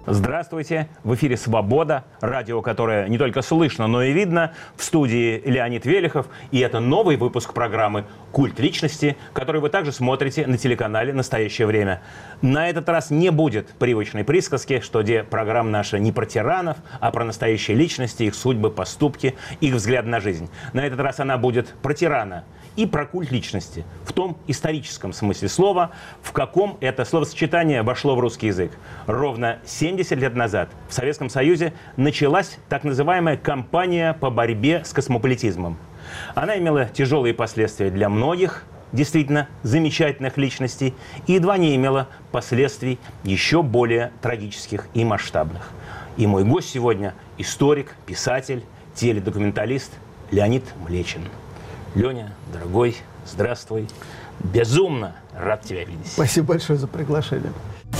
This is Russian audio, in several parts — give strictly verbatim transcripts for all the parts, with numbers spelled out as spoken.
Здравствуйте! В эфире «Свобода», радио, которое не только слышно, но и видно. В студии Леонид Велихов. И это новый выпуск программы «Культ личности», который вы также смотрите на телеканале «Настоящее время». На этот раз не будет привычной присказки, что где программа наша не про тиранов, а про настоящие личности, их судьбы, поступки, их взгляд на жизнь. На этот раз она будет про тирана и про культ личности, в том историческом смысле слова, в каком это словосочетание вошло в русский язык. Ровно семьдесят лет назад в Советском Союзе началась так называемая кампания по борьбе с космополитизмом. Она имела тяжелые последствия для многих действительно замечательных личностей и едва не имела последствий еще более трагических и масштабных. И мой гость сегодня – историк, писатель, теледокументалист Леонид Млечин. Леня, дорогой, здравствуй. Безумно рад тебя видеть. Спасибо большое за приглашение.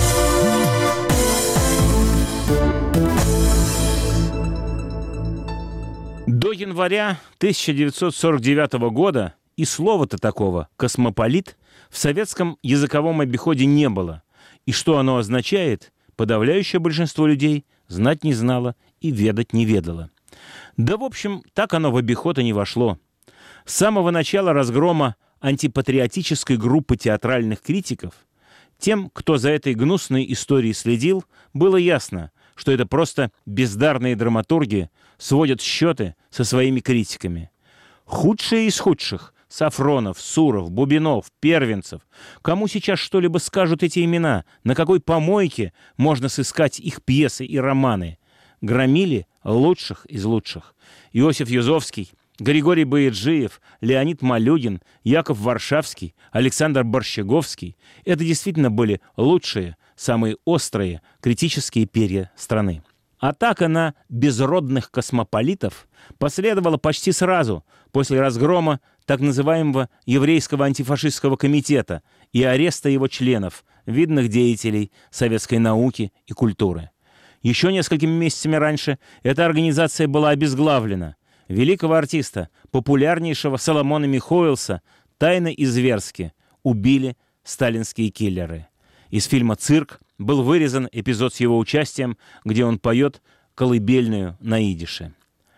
До января тысяча девятьсот сорок девятого года и слова-то такого «космополит» в советском языковом обиходе не было. И что оно означает, подавляющее большинство людей знать не знало и ведать не ведало. Да, в общем, так оно в обиход и не вошло. С самого начала разгрома антипатриотической группы театральных критиков тем, кто за этой гнусной историей следил, было ясно, что это просто бездарные драматурги сводят счеты со своими критиками. Худшие из худших — Сафронов, Суров, Бубинов, Первенцев. Кому сейчас что-либо скажут эти имена? На какой помойке можно сыскать их пьесы и романы? Громили лучших из лучших. Иосиф Юзовский, Григорий Бояджиев, Леонид Малюгин, Яков Варшавский, Александр Борщеговский — это действительно были лучшие, самые острые критические перья страны. Атака на безродных космополитов последовала почти сразу после разгрома так называемого еврейского антифашистского комитета и ареста его членов, видных деятелей советской науки и культуры. Еще несколькими месяцами раньше эта организация была обезглавлена. Великого артиста, популярнейшего Соломона Михоэлса, тайно и зверски убили сталинские киллеры. Из фильма «Цирк» был вырезан эпизод с его участием, где он поет колыбельную на идише.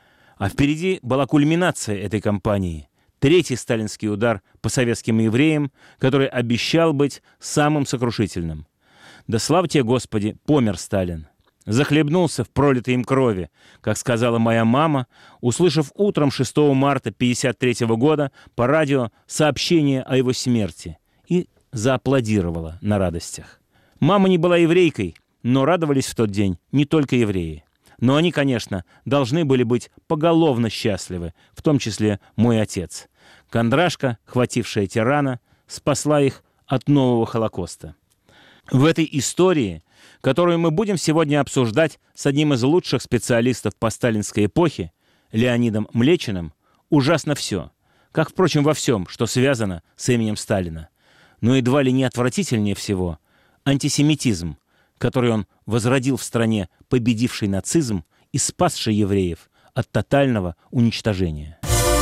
А впереди была кульминация этой кампании. Третий сталинский удар по советским евреям, который обещал быть самым сокрушительным. Да слава тебе, Господи, помер Сталин. Захлебнулся в пролитой им крови, как сказала моя мама, услышав утром шестого марта тысяча девятьсот пятьдесят третьего года по радио сообщение о его смерти, и зааплодировала на радостях. Мама не была еврейкой, но радовались в тот день не только евреи. Но они, конечно, должны были быть поголовно счастливы, в том числе мой отец. Кондрашка, хватившая тирана, спасла их от нового Холокоста. В этой истории, которую мы будем сегодня обсуждать с одним из лучших специалистов по сталинской эпохе, Леонидом Млечиным, ужасно все, как, впрочем, во всем, что связано с именем Сталина. Но едва ли не отвратительнее всего антисемитизм, который он возродил в стране, победивший нацизм и спасший евреев от тотального уничтожения.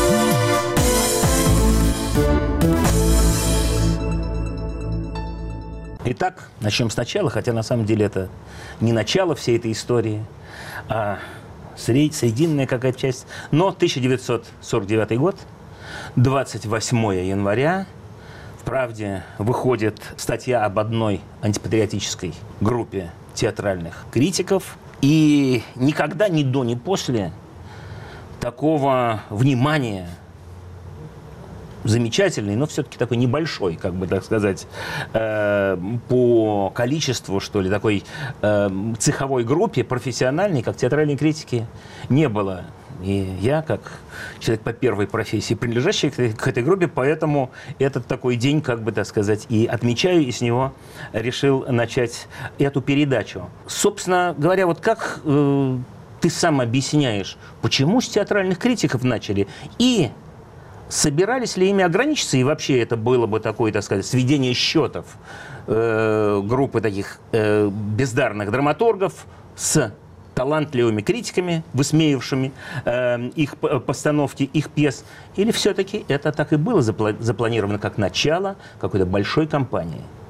Итак, начнем сначала, хотя на самом деле это не начало всей этой истории, а срединная какая-то часть. Но тысяча девятьсот сорок девятый год, двадцать восьмого января, в «Правде» выходит статья об одной антипатриотической группе театральных критиков. И никогда ни до, ни после такого внимания, замечательный, но все-таки такой небольшой, как бы так сказать, э, по количеству, что ли, такой э, цеховой группе, профессиональной, как театральные критики, не было. И я, как человек по первой профессии, принадлежащий к, к этой группе, поэтому этот такой день, как бы так сказать, и отмечаю, и с него решил начать эту передачу. Собственно говоря, вот как э, ты сам объясняешь, почему с театральных критиков начали, и собирались ли ими ограничиться, и вообще это было бы такое, так сказать, сведение счетов э, группы таких э, бездарных драматургов с талантливыми критиками, высмеивавшими э, их постановки, их пьес, или все-таки это так и было запла- запланировано как начало какой-то большой кампании?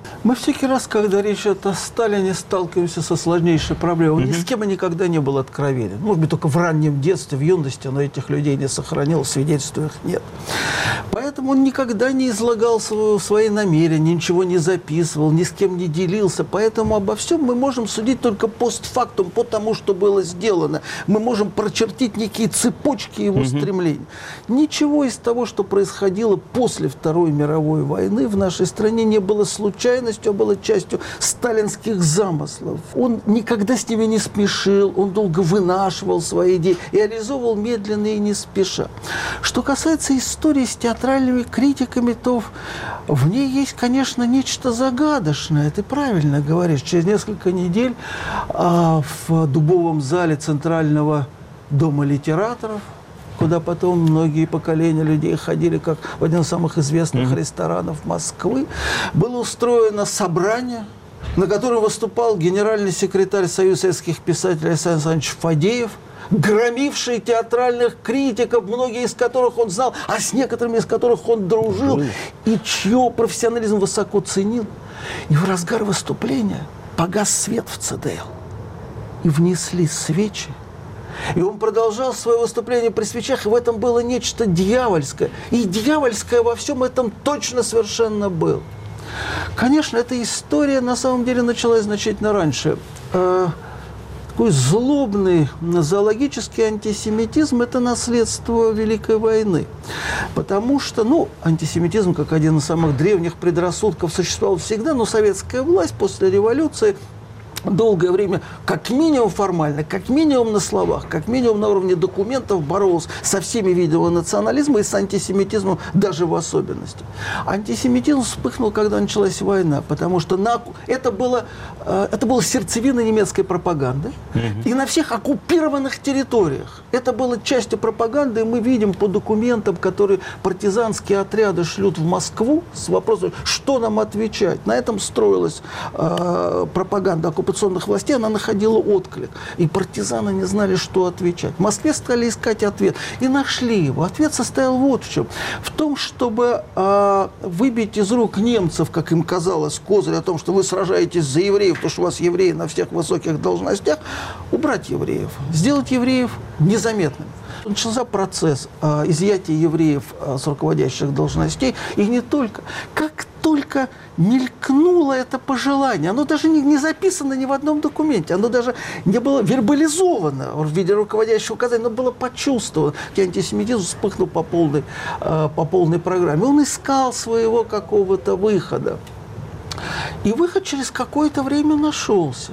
Мы всякий раз, когда речь идет о Сталине, сталкиваемся со сложнейшей проблемой. Он mm-hmm. ни с кем и никогда не был откровенен. Может быть, только в раннем детстве, в юности, но этих людей не сохранил, свидетельств их нет. Поэтому он никогда не излагал свои намерения, ничего не записывал, ни с кем не делился. Поэтому обо всем мы можем судить только постфактум, по тому, что было сделано. Мы можем прочертить некие цепочки его mm-hmm. стремлений. Ничего из того, что происходило после Второй мировой войны в нашей стране, не было случайно, было частью сталинских замыслов. Он никогда с ними не спешил, он долго вынашивал свои идеи и реализовывал медленно и не спеша. Что касается истории с театральными критиками, то в ней есть, конечно, нечто загадочное. Ты правильно говоришь. Через несколько недель а, в Дубовом зале Центрального дома литераторов, куда потом многие поколения людей ходили, как в один из самых известных mm-hmm. ресторанов Москвы, было устроено собрание, на котором выступал генеральный секретарь Союза советских писателей Александр Александрович Фадеев, громивший театральных критиков, многие из которых он знал, а с некоторыми из которых он дружил, mm-hmm. и чье профессионализм высоко ценил. И в разгар выступления погас свет в ЦДЛ, и внесли свечи. И он продолжал свое выступление при свечах, и в этом было нечто дьявольское. И дьявольское во всем этом точно совершенно было. Конечно, эта история на самом деле началась значительно раньше. Э, такой злобный зоологический антисемитизм – это наследство Великой войны. Потому что, ну, антисемитизм, как один из самых древних предрассудков, существовал всегда, но советская власть после революции долгое время, как минимум формально, как минимум на словах, как минимум на уровне документов боролся со всеми видами национализма и с антисемитизмом даже в особенности. Антисемитизм вспыхнул, когда началась война, потому что на, это, было, это было сердцевина немецкой пропаганды. Mm-hmm. И на всех оккупированных территориях. Это было частью пропаганды, и мы видим по документам, которые партизанские отряды шлют в Москву с вопросом, что нам отвечать. На этом строилась э, пропаганда оккупационных властей, она находила отклик. И партизаны не знали, что отвечать. В Москве стали искать ответ. И нашли его. Ответ состоял вот в чем. В том, чтобы э, выбить из рук немцев, как им казалось, козырь о том, что вы сражаетесь за евреев, потому что у вас евреи на всех высоких должностях, убрать евреев. Сделать евреев незаметными. Начался процесс э, изъятия евреев э, с руководящих должностей. И не только. Как только мелькнуло это пожелание, оно даже не, не записано ни в одном документе, оно даже не было вербализовано в виде руководящего указания, но было почувствовано. Антисемитизм вспыхнул по полной, э, по полной программе. Он искал своего какого-то выхода. И выход через какое-то время нашелся.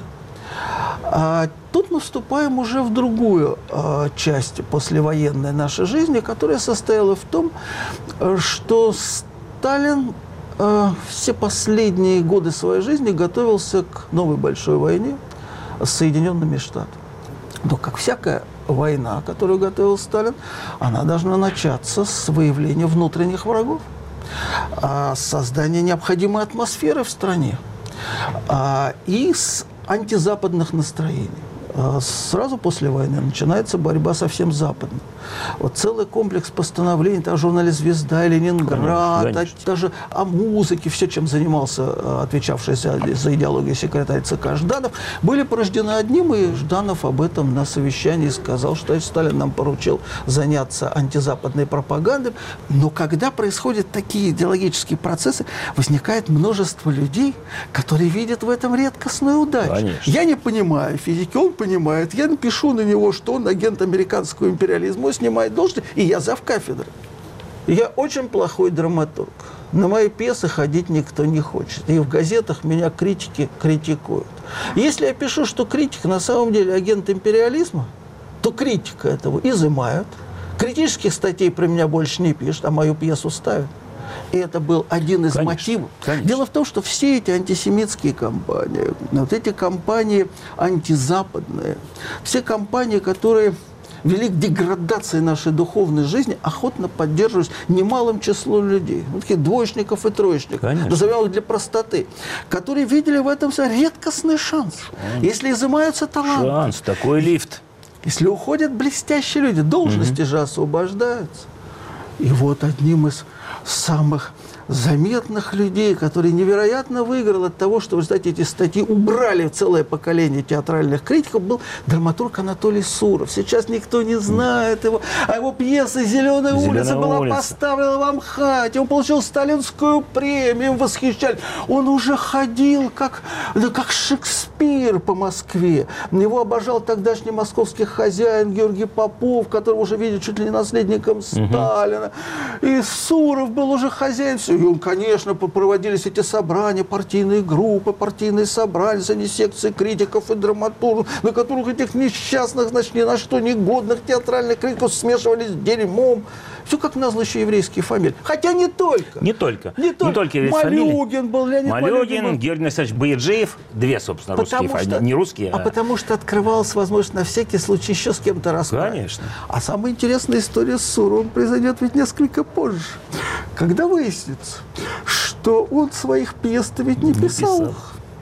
А тут мы вступаем уже в другую а, часть послевоенной нашей жизни, которая состояла в том, что Сталин а, все последние годы своей жизни готовился к новой большой войне с Соединенными Штатами. Но, как всякая война, которую готовил Сталин, она должна начаться с выявления внутренних врагов, а, с создания необходимой атмосферы в стране а, и с антизападных настроений. Сразу после войны начинается борьба со всем Западом. Вот целый комплекс постановлений, та журнале «Звезда», «Ленинград», конечно, конечно. Даже о музыке, все, чем занимался отвечавший за, за идеологию секретарь ЦК Жданов, были порождены одним, и Жданов об этом на совещании сказал, что Сталин нам поручил заняться антизападной пропагандой. Но когда происходят такие идеологические процессы, возникает множество людей, которые видят в этом редкостную удачу. Конечно. Я не понимаю физики, он понимает. Я напишу на него, что он агент американского империализма, он снимает должность, и я завкафедры. Я очень плохой драматург. На мои пьесы ходить никто не хочет. И в газетах меня критики критикуют. Если я пишу, что критик на самом деле агент империализма, то критика этого изымают. Критических статей про меня больше не пишут, а мою пьесу ставят. И это был один из конечно, мотивов. Конечно. Дело в том, что все эти антисемитские кампании, вот эти кампании антизападные, все кампании, которые вели к деградации нашей духовной жизни, охотно поддерживались немалым числом людей. Вот таких двоечников и троечников, конечно. Назовем их для простоты, которые видели в этом редкостный шанс. шанс. Если изымаются таланты. Шанс, такой лифт. Если уходят блестящие люди, должности mm-hmm. же освобождаются. И вот одним из самых заметных людей, которые невероятно выиграл от того, что в результате эти статьи убрали целое поколение театральных критиков, был драматург Анатолий Суров. Сейчас никто не знает его, а его пьеса «Зеленая, «Зеленая улица» была улица. поставлена в Амхате, он получил сталинскую премию, им восхищались. Он уже ходил как, да, как Шекспир по Москве. Его обожал тогдашний московский хозяин Георгий Попов, которого уже видят чуть ли не наследником Сталина. Угу. И Суров был уже хозяин. И он, конечно, проводились эти собрания, партийные группы, партийные собрания, они секции критиков и драматургов, на которых этих несчастных, значит, ни на что негодных театральных критиков смешивались с дерьмом. Все как назло еще еврейские фамилии. Хотя не только. Не только. Не только. Не только еврейские Малюгин был, Леонид Малюгин, Малюгин был. Георгий Александрович Бояджиев. Две, собственно, Потому русские что, фамилии. Не русские, а... а... а потому что открывалась возможность на всякий случай еще с кем-то расправить. Конечно. А самая интересная история с Суровым произойдет ведь несколько позже. Когда выяснится, что он своих пьес-то ведь не, не писал. писал.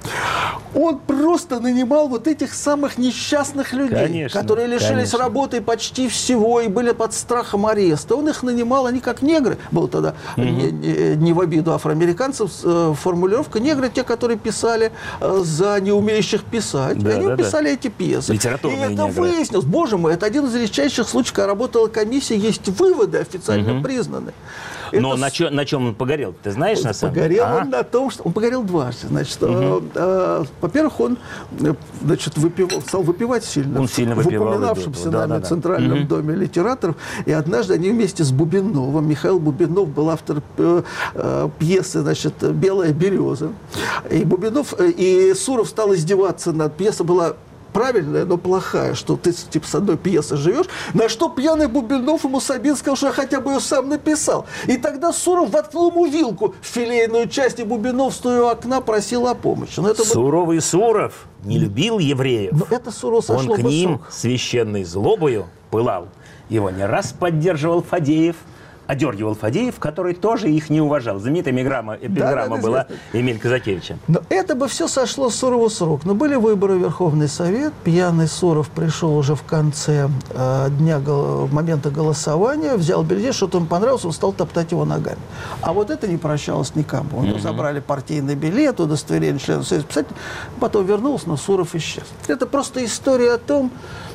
Он просто нанимал вот этих самых несчастных людей, конечно, которые лишились конечно. работы почти всего и были под страхом ареста. Он их нанимал, они как негры, был тогда угу. не, не, не в обиду афроамериканцев, э, формулировка, негры те, которые писали э, за неумеющих писать, да, они да, писали да. эти пьесы. И это негры. Выяснилось, боже мой, это один из редчайших случаев, когда работала комиссия, есть выводы официально угу. признаны. Но это... на, чё, на чем он погорел, ты знаешь, он на самом деле? Погорел а? он на том, что... Он погорел дважды. Значит, угу. э, э, во-первых, он значит, выпивал, стал выпивать сильно. Он сильно в выпивал. упоминавшемся Да, нами да, да. Центральном угу. доме литераторов. И однажды они вместе с Бубиновым, Михаил Бубинов был автор э, э, пьесы, значит, «Белая береза». И Бубинов, э, и Суров стал издеваться над пьесой. Была правильная, но плохая, что ты типа с одной пьесой живешь, на что пьяный Бубинов ему Сабин сказал, что я хотя бы ее сам написал. И тогда Суров воткнул ему вилку в филейную часть, и Бубинов, стоя у окна, просил о помощи. Но это Суровый Суров не любил евреев. Но это Суров сошло Он к ним срок. священной злобою пылал. Его не раз поддерживал Фадеев, одергивал Фадеев, который тоже их не уважал. Знаменитая эпиграмма, эпиграмма да, да, была Эмиль Казакевича. Но это бы все сошло Сурову с рук. Но были выборы в Верховный Совет. Пьяный Суров пришел уже в конце э, дня, гол- момента голосования, взял бюллетень, что-то ему понравилось, он стал топтать его ногами. А вот это не прощалось никому. У него mm-hmm. забрали партийный билет, удостоверение члена Союза писателей. Потом вернулся, но Суров исчез. Это просто история о том,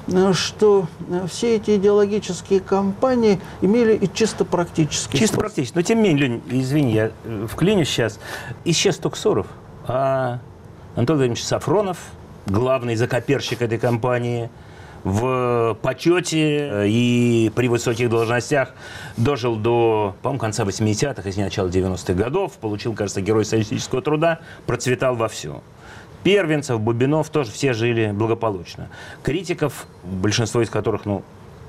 что все эти идеологические кампании имели и чисто практический Чисто способ. практически. Но тем не менее, Лень, извини, я вклинюсь сейчас. Исчез только Суров, а Анатолий Владимирович Сафронов, главный закоперщик этой кампании, в почете и при высоких должностях дожил до, по-моему, конца восьмидесятых, если не начала девяностых годов, получил, кажется, Герой социалистического труда, процветал вовсю. Первенцев, Бубинов тоже все жили благополучно. Критиков, большинство из которых, ну,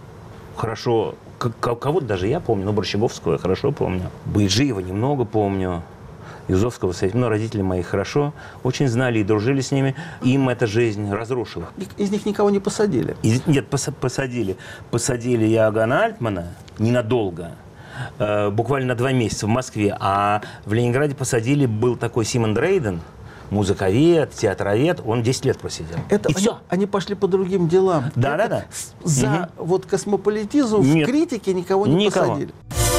хорошо, кого-то даже я помню, но Борщеговского я хорошо помню. Бояджиева немного помню. Юзовского, но родители мои хорошо очень знали и дружили с ними. Им эта жизнь разрушила. Из них никого не посадили? Из, нет, пос, посадили. Посадили Иоганна Альтмана ненадолго. Э, буквально на два месяца в Москве. А в Ленинграде посадили, был такой Симон Дрейден, музыковед, театровед, он десять лет просидел. Это и они, все. Они пошли по другим делам. Да, да, да. За угу. вот космополитизм Нет. в критике никого не Никого. посадили.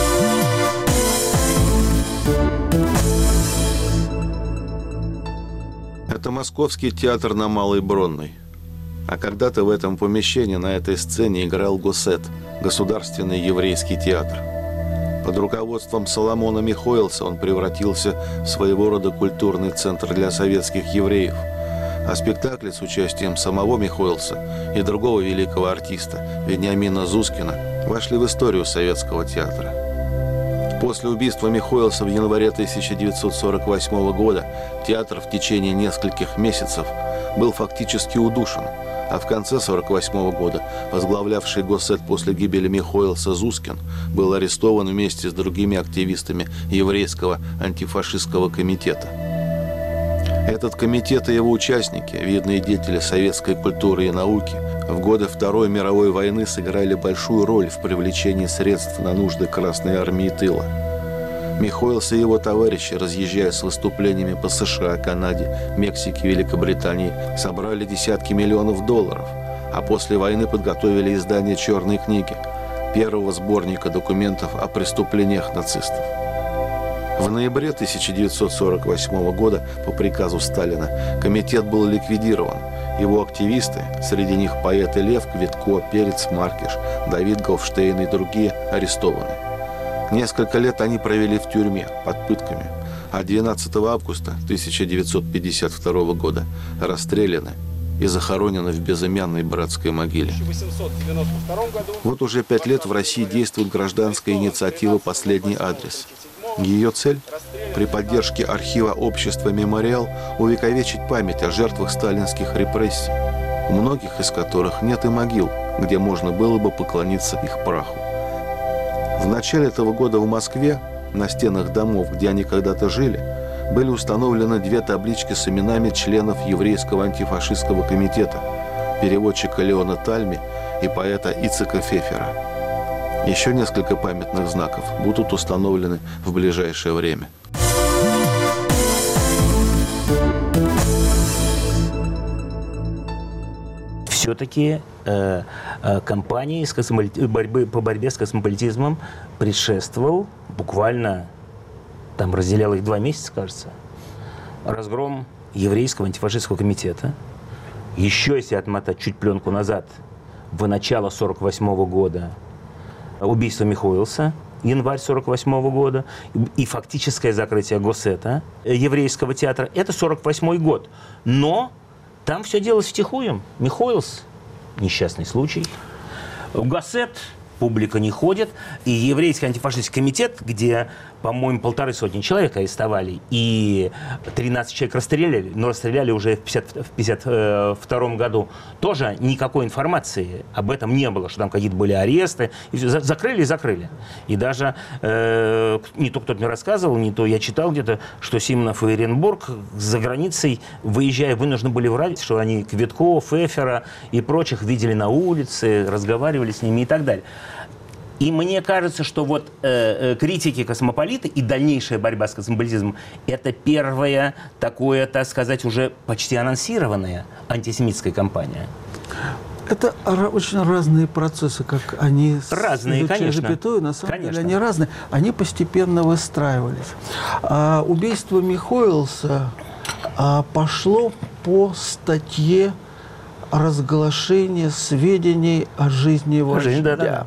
Это Московский театр на Малой Бронной. А когда-то в этом помещении на этой сцене играл ГОСЭТ, Государственный еврейский театр. Под руководством Соломона Михоэлса он превратился в своего рода культурный центр для советских евреев. А спектакли с участием самого Михоэлса и другого великого артиста Вениамина Зускина вошли в историю советского театра. После убийства Михоэлса в январе тысяча девятьсот сорок восьмого года театр в течение нескольких месяцев был фактически удушен, а в конце сорок восьмого года возглавлявший ГОСЭТ после гибели Михоэлса Зускин был арестован вместе с другими активистами еврейского антифашистского комитета. Этот комитет и его участники, видные деятели советской культуры и науки, в годы Второй мировой войны сыграли большую роль в привлечении средств на нужды Красной армии тыла. Михоэлс и его товарищи, разъезжая с выступлениями по США, Канаде, Мексике, Великобритании, собрали десятки миллионов долларов, а после войны подготовили издание «Черной книги», первого сборника документов о преступлениях нацистов. В ноябре тысяча девятьсот сорок восьмого года по приказу Сталина комитет был ликвидирован. Его активисты, среди них поэты Лев, Квитко, Перец, Маркиш, Давид Гофштейн и другие, арестованы. Несколько лет они провели в тюрьме под пытками, а двенадцатого августа тысяча девятьсот пятьдесят второго года расстреляны и захоронены в безымянной братской могиле. Вот уже пять лет в России действует гражданская инициатива «Последний адрес». Ее цель – при поддержке архива общества «Мемориал» увековечить память о жертвах сталинских репрессий, у многих из которых нет и могил, где можно было бы поклониться их праху. В начале этого года в Москве, на стенах домов, где они когда-то жили, были установлены две таблички с именами членов еврейского антифашистского комитета, переводчика Леона Тальми и поэта Ицека Фефера. Еще несколько памятных знаков будут установлены в ближайшее время. Все-таки э, э, кампании с космополит... борьбы, по борьбе с космополитизмом предшествовал буквально, там разделяло их два месяца, кажется, разгром еврейского антифашистского комитета. Еще, если отмотать чуть пленку назад, в начало сорок восьмого года убийство Михоэлса, январь сорок восьмого года, и фактическое закрытие Госсета, еврейского театра, это сорок восьмой год. Но там все делалось втихую. Михоэлс – несчастный случай. В Госсет публика не ходит. И еврейский антифашистский комитет, где, по-моему, полторы сотни человек арестовали, и тринадцать человек расстреляли, но расстреляли уже в пятьдесят втором году, тоже никакой информации об этом не было, что там какие-то были аресты. И все, закрыли и закрыли. И даже э, не то кто-то мне рассказывал, не то я читал где-то, что Симонов и Эренбург за границей, выезжая, вынуждены были врать, что они Квитко, Фефера и прочих видели на улице, разговаривали с ними и так далее. И мне кажется, что вот э, критики космополита и дальнейшая борьба с космополитизмом – это первая такое, так сказать, уже почти анонсированная антисемитская кампания. Это очень разные процессы, как они разные, конечно. Запятую, на самом конечно. деле они разные. Они постепенно выстраивались. А убийство Михоэлса а, пошло по статье разглашения сведений о жизни вождя. Жизнь, да, да.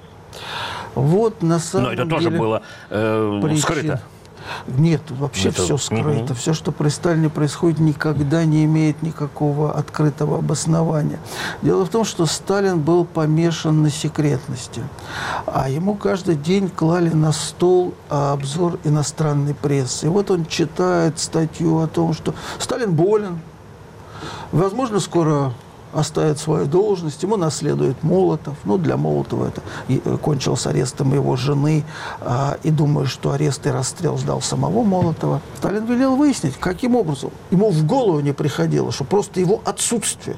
Вот на самом деле... Но это деле тоже было э, причин... скрыто. Нет, вообще это... все скрыто. Угу. Все, что при Сталине происходит, никогда не имеет никакого открытого обоснования. Дело в том, что Сталин был помешан на секретности. А ему каждый день клали на стол обзор иностранной прессы. И вот он читает статью о том, что Сталин болен. Возможно, скоро оставит свою должность, ему наследует Молотов. Ну, для Молотова это и, кончилось арестом его жены. А, и думаю, что арест и расстрел ждал самого Молотова. Сталин велел выяснить, каким образом. Ему в голову не приходило, что просто его отсутствие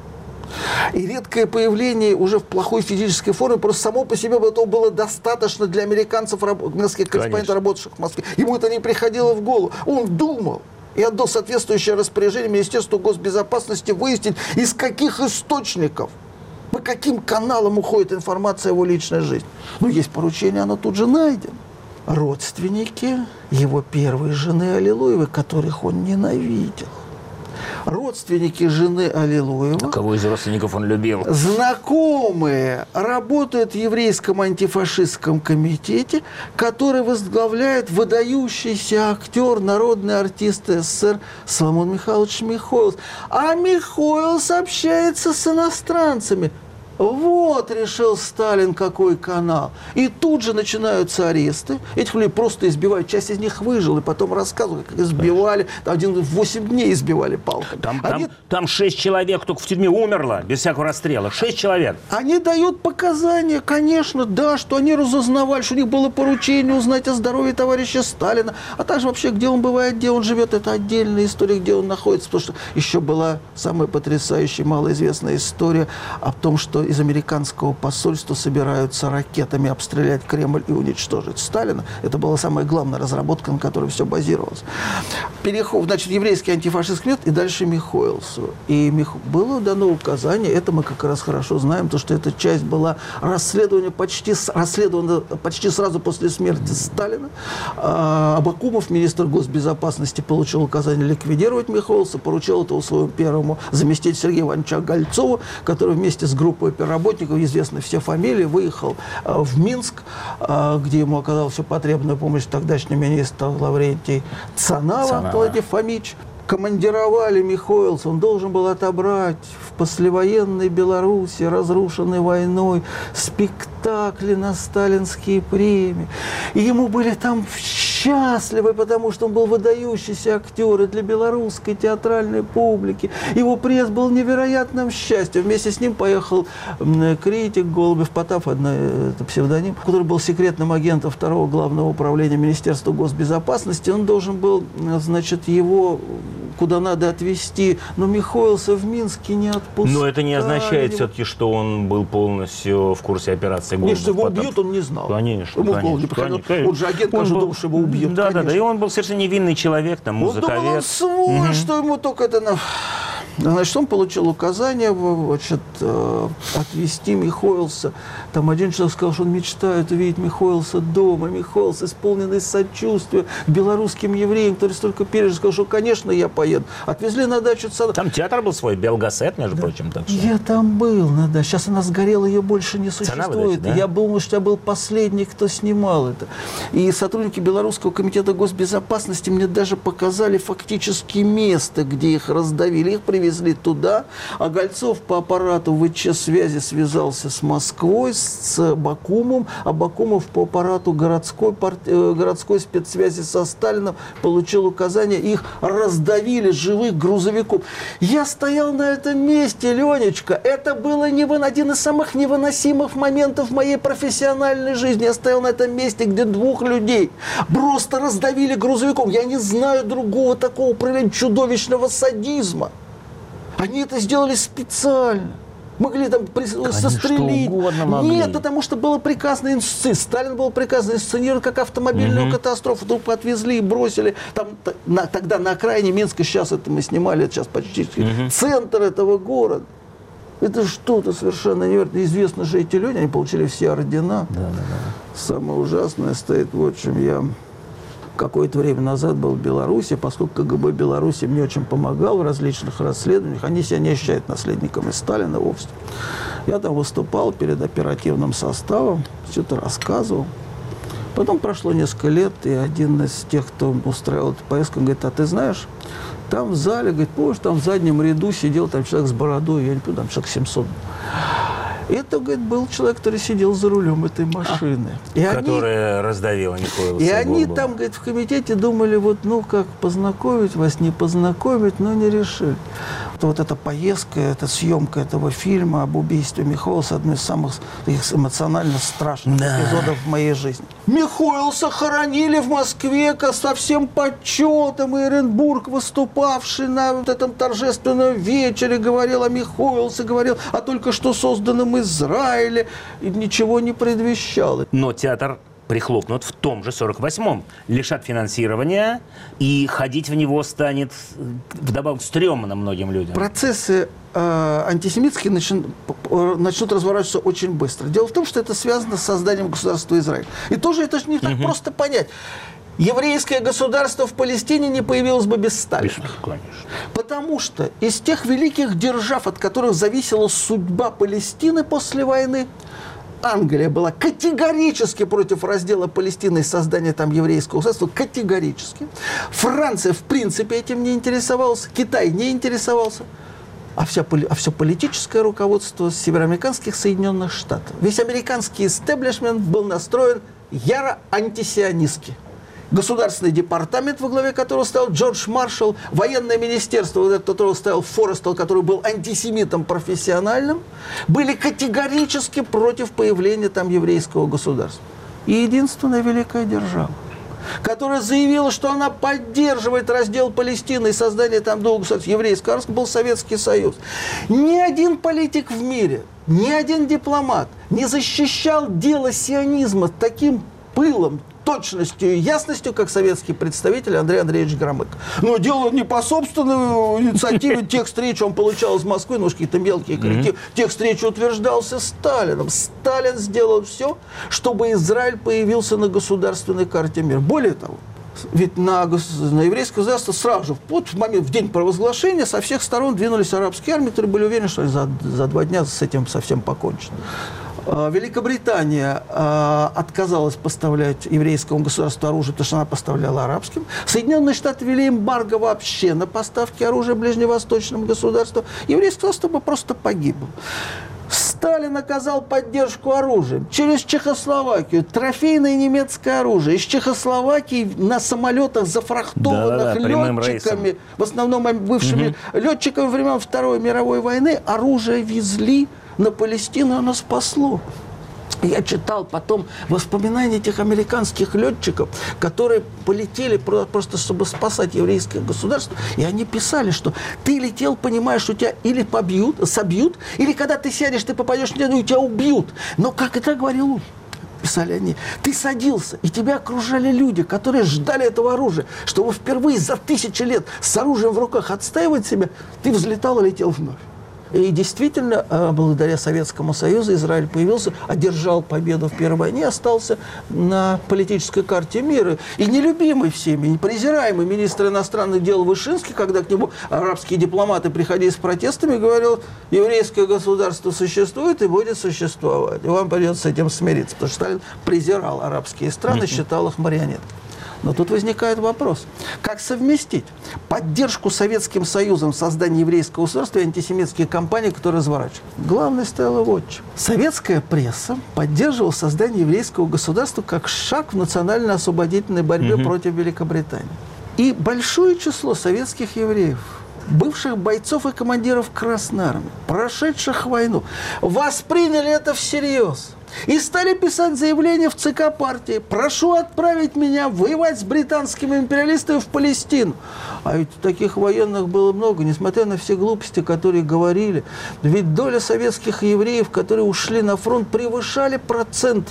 и редкое появление уже в плохой физической форме просто само по себе этого было достаточно для американцев, нескольких корреспондентов, работавших в Москве. Ему это не приходило в голову. Он думал и отдал соответствующее распоряжение Министерству госбезопасности выяснить, из каких источников, по каким каналам уходит информация о его личной жизни. Ну, есть поручение, оно тут же найдено. Родственники его первой жены Аллилуевой, которых он ненавидел. Родственники жены Аллилуева. А кого из родственников он любил? Знакомые работают в еврейском антифашистском комитете, который возглавляет выдающийся актер, народный артист СССР Соломон Михайлович Михоэлс. А Михоэлс общается с иностранцами. Вот, решил Сталин, какой канал. И тут же начинаются аресты. Этих людей просто избивают. Часть из них выжила, и потом рассказывают, как избивали. Один восемь дней избивали палками. Там, Они... там, там шесть человек только в тюрьме умерло, без всякого расстрела. Шесть человек. Они дают показания, конечно, да, что они разузнавали, что у них было поручение узнать о здоровье товарища Сталина, а также вообще, где он бывает, где он живет. Это отдельная история, где он находится. Потому что еще была самая потрясающая, малоизвестная история о том, что из американского посольства собираются ракетами обстрелять Кремль и уничтожить Сталина. Это была самая главная разработка, на которой все базировалось. Переход, значит, еврейский антифашистский метод и дальше Михоэлсу. И Мих... было дано указание, это мы как раз хорошо знаем, то, что эта часть была расследована почти, расследована почти сразу после смерти Сталина. А, Абакумов, министр госбезопасности, получил указание ликвидировать Михоэлса, поручил это своему первому заместителю Сергею Ивановичу Гольцову, который вместе с группой оперработников, известны все фамилии, выехал а, в Минск, а, где ему оказал всю потребную помощь тогдашний министр Лаврентий Цанава, Владимир Фомич. Командировали Михоэлса, он должен был отобрать в послевоенной Беларуси, разрушенной войной, спектакли на сталинские премии. И ему были там счастливы, потому что он был выдающийся актер и для белорусской театральной публики. Его приезд был невероятным счастьем. Вместе с ним поехал критик Голубев Потап, это псевдоним, который был секретным агентом второго главного управления Министерства госбезопасности. Он должен был, значит, его куда надо отвезти, но Михоэлса в Минске не отпускали. Но это не означает все-таки, что он был полностью в курсе операции Голубев. Если его убьют, он не знал. Конечно, ему конечно, конечно. Он же агент, он думал, что его убьют. Да, да, да, и он был совершенно невинный человек, там, музыковед. Он думал, он свой, угу. что ему только это... На... Значит, он получил указание, значит, отвезти Михоэлса. Там один человек сказал, что он мечтает увидеть Михоэлса дома. Михоэлс, исполненный сочувствия к белорусским евреям, который столько пережил, сказал, что, конечно, я поеду. Отвезли на дачу. Там театр был свой, Белгасет, между да. прочим. Так что... Я там был, на даче. Сейчас она сгорела, ее больше не существует. Даче, да? Я был, что я был последний, кто снимал это. И сотрудники Белорусского комитета госбезопасности мне даже показали фактически место, где их раздавили. Их привезли туда, а Гольцов по аппарату ВЧ-связи связался с Москвой, с Бакумом, а Бакумов по аппарату городской, городской спецсвязи со Сталином получил указание, их раздавили живых грузовиков. Я стоял на этом месте, Ленечка, это было невын... один из самых невыносимых моментов в моей профессиональной жизни. Я стоял на этом месте, где двух людей просто раздавили грузовиком. Я не знаю другого такого проявления чудовищного садизма. Они это сделали специально. Могли там при... сострелить. Нет, потому что было приказано инсценировать. Сталин был приказано инсценировать как автомобильную угу. катастрофу. Тут отвезли и бросили. Там, на, тогда на окраине Минска, сейчас это мы снимали, это сейчас почти угу. центр этого города. Это что-то совершенно невероятно. Известно же эти люди, они получили все ордена. Да, да, да. Самое ужасное стоит вот в чем. Я какое-то время назад был в Беларуси, поскольку КГБ Беларуси мне очень помогал в различных расследованиях. Они себя не ощущают наследниками Сталина вовсе. Я там выступал перед оперативным составом, что-то рассказывал. Потом прошло несколько лет, и один из тех, кто устраивал эту поездку, говорит, а ты знаешь, там в зале, говорит, помнишь, там в заднем ряду сидел там человек с бородой, я не помню, там человек семьсот. Это, говорит, был человек, который сидел за рулем этой машины. А, и которая они, раздавила Михоэлса. И они там, говорит, в комитете думали, вот, ну, как познакомить вас, не познакомить, но не решили. Вот эта поездка, эта съемка этого фильма об убийстве Михоэлса, одно из самых эмоционально страшных да. эпизодов в моей жизни. Михоэлса хоронили в Москве со всем почетом. И Эренбург, выступавший на вот этом торжественном вечере, говорил о Михоэлсе, говорил о только что созданном Израиле, и ничего не предвещало. Но театр прихлопнут в том же сорок восьмом. Лишат финансирования, и ходить в него станет вдобавок стрёмно многим людям. Процессы э, антисемитские начнут, начнут разворачиваться очень быстро. Дело в том, что это связано с созданием государства Израиль. И тоже это же не так угу. просто понять. Еврейское государство в Палестине не появилось бы без Сталина. Конечно. Потому что из тех великих держав, от которых зависела судьба Палестины после войны, Англия была категорически против раздела Палестины и создания там еврейского государства. Категорически. Франция, в принципе, этим не интересовалась. Китай не интересовался. А, вся, а все политическое руководство североамериканских Соединенных Штатов. Весь американский истеблишмент был настроен яро антисионистски. Государственный департамент, во главе которого стоял Джордж Маршалл, военное министерство, во главе которого стоял Форестелл, который был антисемитом профессиональным, были категорически против появления там еврейского государства. И единственная великая держава, которая заявила, что она поддерживает раздел Палестины и создание там двух государств, еврейского, арабского, был Советский Союз. Ни один политик в мире, ни один дипломат не защищал дело сионизма таким пылом, точностью и ясностью, как советский представитель Андрей Андреевич Громыко. Но дело не по собственной инициативе. Текст речи он получал из Москвы, ну, какие-то мелкие коррективы. Текст речи утверждался Сталином. Сталин сделал все, чтобы Израиль появился на государственной карте мира. Более того, ведь на, на еврейское государство сразу же, вот в момент, в день провозглашения, со всех сторон двинулись арабские армии, которые были уверены, что за, за два дня с этим совсем покончено. Великобритания э, отказалась поставлять еврейскому государству оружие, потому что она поставляла арабским. Соединенные Штаты ввели эмбарго вообще на поставки оружия ближневосточным государствам. Еврейское государство бы просто погибло. Сталин оказал поддержку оружием через Чехословакию. Трофейное немецкое оружие. Из Чехословакии на самолетах, зафрахтованных летчиками, в основном бывшими угу. летчиками времен Второй мировой войны, оружие везли на Палестину, оно спасло. Я читал потом воспоминания этих американских летчиков, которые полетели просто, чтобы спасать еврейское государство. И они писали, что ты летел, понимаешь, что тебя или побьют, собьют, или когда ты сядешь, ты попадешь в неделю, и тебя убьют. Но как это говорил он? Писали они. Ты садился, и тебя окружали люди, которые ждали этого оружия, чтобы впервые за тысячи лет с оружием в руках отстаивать себя, ты взлетал и летел вновь. И действительно, благодаря Советскому Союзу Израиль появился, одержал победу в Первой войне, остался на политической карте мира. И нелюбимый всеми, не презираемый министр иностранных дел Вышинский, когда к нему арабские дипломаты приходили с протестами, говорил, еврейское государство существует и будет существовать. И вам придется с этим смириться, потому что Сталин презирал арабские страны, считал их марионетками. Но тут возникает вопрос, как совместить поддержку Советским Союзом в создании еврейского государства и антисемитские кампании, которые разворачивают. Главное стояло вот что. Советская пресса поддерживала создание еврейского государства как шаг в национально-освободительной борьбе угу. против Великобритании. И большое число советских евреев, бывших бойцов и командиров Красной Армии, прошедших войну, восприняли это всерьез. И стали писать заявление в ЦК партии. Прошу отправить меня воевать с британскими империалистами в Палестину. А ведь таких военных было много, несмотря на все глупости, которые говорили. Ведь доля советских евреев, которые ушли на фронт, превышали процент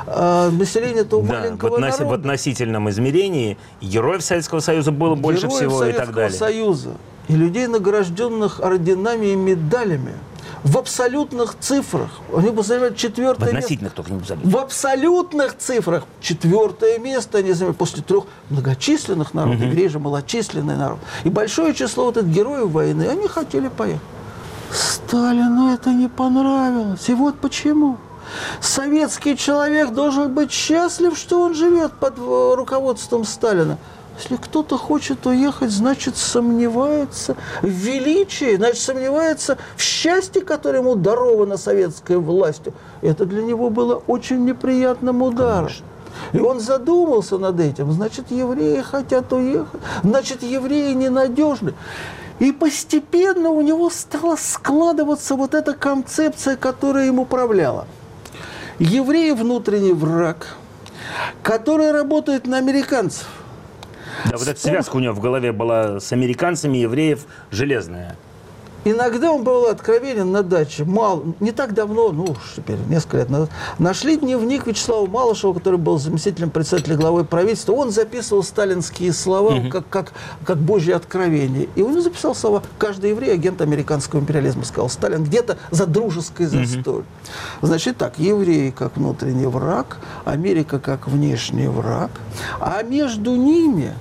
э, населения этого да, маленького в относ... народа. В относительном измерении героев Советского Союза было больше героев всего Советского и так далее. Союза и людей, награжденных орденами и медалями. В абсолютных цифрах, они бы занимали четвертое место. В относительных только не заметил. В абсолютных цифрах четвертое место они занимали после трех многочисленных народов. Евреи же малочисленный народ. И большое число вот этих героев войны, они хотели поехать. Сталину это не понравилось. И вот почему. Советский человек должен быть счастлив, что он живет под руководством Сталина. Если кто-то хочет уехать, значит, сомневается в величии, значит, сомневается в счастье, которое ему даровано советской властью. Это для него было очень неприятным ударом. Конечно. И он задумался над этим. Значит, евреи хотят уехать, значит, евреи ненадежны. И постепенно у него стала складываться вот эта концепция, которая им управляла. Евреи – внутренний враг, который работает на американцев. Да, вот эта связка у него в голове была с американцами, евреев, железная. Иногда он был откровенен на даче. Мал, не так давно, ну, теперь несколько лет назад, нашли дневник Вячеслава Малышева, который был заместителем председателя главы правительства. Он записывал сталинские слова, угу. как, как, как Божье откровение. И он записал слова: каждый еврей — агент американского империализма, сказал Сталин, где-то за дружеской застой. Угу. Значит так, евреи как внутренний враг, Америка как внешний враг, а между ними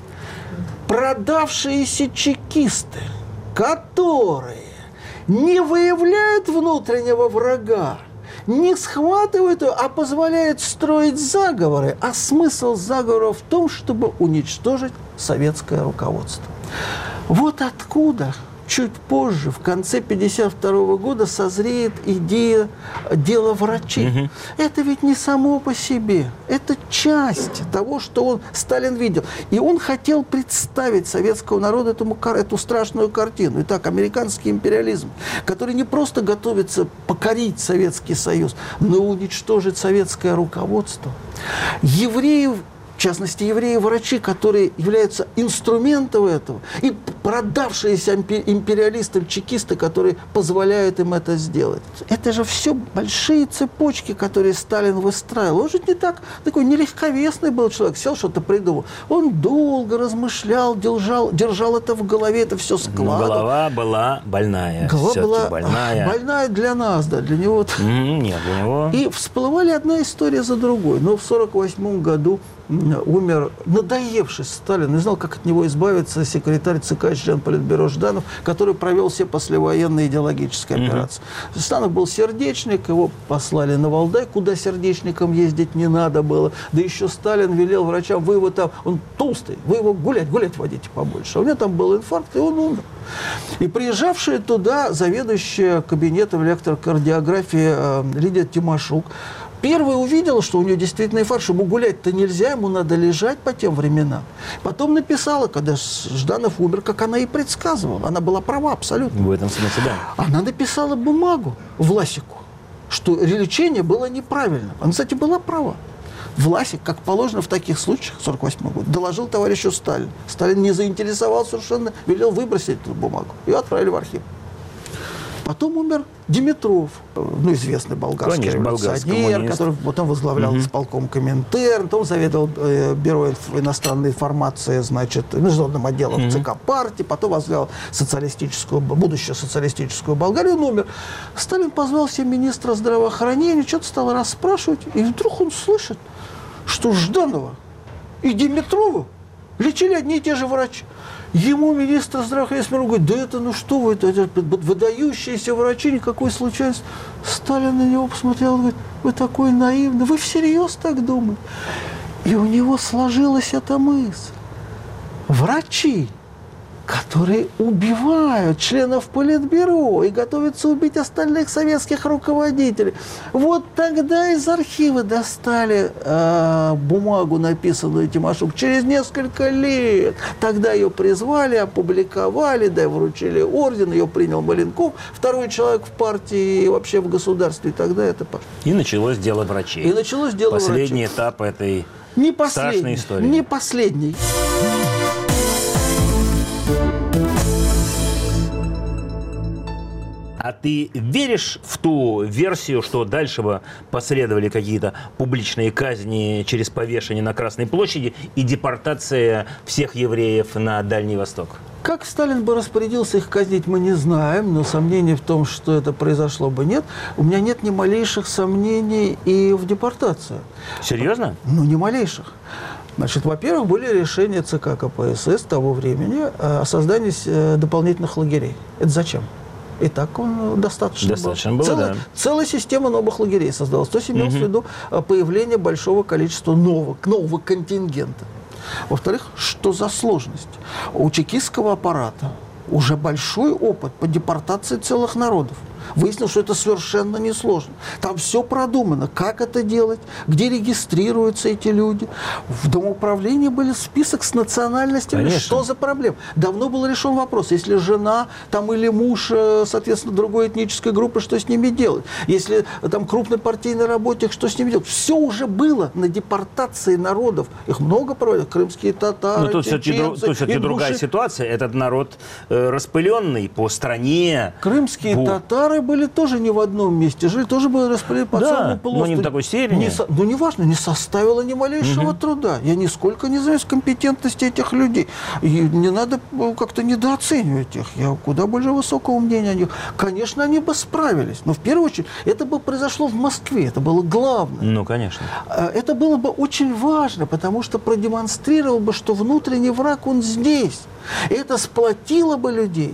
продавшиеся чекисты, которые не выявляют внутреннего врага, не схватывают его, а позволяют строить заговоры. А смысл заговора в том, чтобы уничтожить советское руководство. Вот откуда чуть позже, в конце пятьдесят второго года, созреет идея дела врачей. Угу. Это ведь не само по себе. Это часть того, что он, Сталин видел. И он хотел представить советскому народу этому, эту страшную картину. Итак, американский империализм, который не просто готовится покорить Советский Союз, но и уничтожить советское руководство. Евреев в частности, евреи-врачи, которые являются инструментом этого, и продавшиеся империалистам чекисты, которые позволяют им это сделать. Это же все большие цепочки, которые Сталин выстраивал. Он же не так, такой нелегковесный был человек, сел, что-то придумал. Он долго размышлял, держал, держал это в голове, это все складывал. Но голова была больная. Голова была больная. больная для нас, да, для него. Mm, нет, для него. И всплывали одна история за другой. Но в сорок восьмом году умер надоевший Сталин, не знал, как от него избавиться, секретарь ЦК член Политбюро Жданов, который провел все послевоенные идеологические mm-hmm. операции. Жданов был сердечник, его послали на Валдай, куда сердечникам ездить не надо было. Да еще Сталин велел врачам, вы его там, он толстый, вы его гулять, гулять водите побольше. А у него там был инфаркт, и он умер. И приезжавшая туда заведующая кабинетом электрокардиографии э, Лидия Тимошук первая увидела, что у нее действительно инфаркт, что ему гулять-то нельзя, ему надо лежать по тем временам. Потом написала, когда Жданов умер, как она и предсказывала. Она была права абсолютно. В этом смысле, да. Она написала бумагу Власику, что лечение было неправильным. Она, кстати, была права. Власик, как положено в таких случаях, сорок восьмой год, доложил товарищу Сталину. Сталин не заинтересовал совершенно, велел выбросить эту бумагу. Ее отправили в архив. Потом умер Димитров, ну, известный болгарский Конечно, революционер, который потом возглавлял угу. исполком Коминтерн, потом заведовал э, бюро иностранной информации, значит, международным отделом угу. ЦК партии, потом возглавлял социалистическую, будущую социалистическую Болгарию, он умер. Сталин позвал себе министра здравоохранения, что-то стал расспрашивать, и вдруг он слышит, что Жданова и Димитрова лечили одни и те же врачи. Ему министр здравоохранения говорит, да это ну что вы, это, это выдающиеся врачи, никакой случайности. Сталин на него посмотрел и говорит, вы такой наивный, вы всерьез так думаете? И у него сложилась эта мысль. Врачи, которые убивают членов Политбюро и готовятся убить остальных советских руководителей. Вот тогда из архива достали э, бумагу, написанную Тимошук, через несколько лет. Тогда ее призвали, опубликовали, да, вручили орден, ее принял Маленков, второй человек в партии и вообще в государстве. И тогда это пошло. И началось дело врачей. И началось дело Последний врачей. этап этой не страшной истории. Не последний. А ты веришь в ту версию, что дальше бы последовали какие-то публичные казни через повешение на Красной площади и депортация всех евреев на Дальний Восток? Как Сталин бы распорядился их казнить, мы не знаем, но сомнений в том, что это произошло бы, нет. У меня нет ни малейших сомнений и в депортацию. Серьезно? Ну, ни малейших. Значит, во-первых, были решения ЦК КПСС того времени о создании дополнительных лагерей. Это зачем? И так он достаточно, достаточно был. было, Целая, да. целая система новых лагерей создалась. То есть имелось в виду появление большого количества нового, нового контингента. Во-вторых, что за сложность? У чекистского аппарата уже большой опыт по депортации целых народов. Выяснилось, что это совершенно несложно. Там все продумано, как это делать, где регистрируются эти люди. В домоуправлении был список с национальностями. Конечно. Что за проблема? Давно был решен вопрос. Если жена там, или муж, соответственно, другой этнической группы, что с ними делать? Если там крупный партийный работник, что с ними делать? Все уже было на депортации народов. Их много проводят. Крымские татары, Но тут все-таки, тут все-таки другая ситуация. Этот народ э, распыленный по стране. Крымские Бу... татары были тоже не в одном месте, жили, тоже были распределены по да, целому полуострову. но не в такой степени. Не со, ну, неважно, не составило ни малейшего угу. труда. Я нисколько не знаю компетентности этих людей. И не надо как-то недооценивать их. Я куда больше высокого мнения о них. Конечно, они бы справились. Но в первую очередь, это бы произошло в Москве. Это было главное. Ну, конечно. Это было бы очень важно, потому что продемонстрировало бы, что внутренний враг, он здесь. И это сплотило бы людей.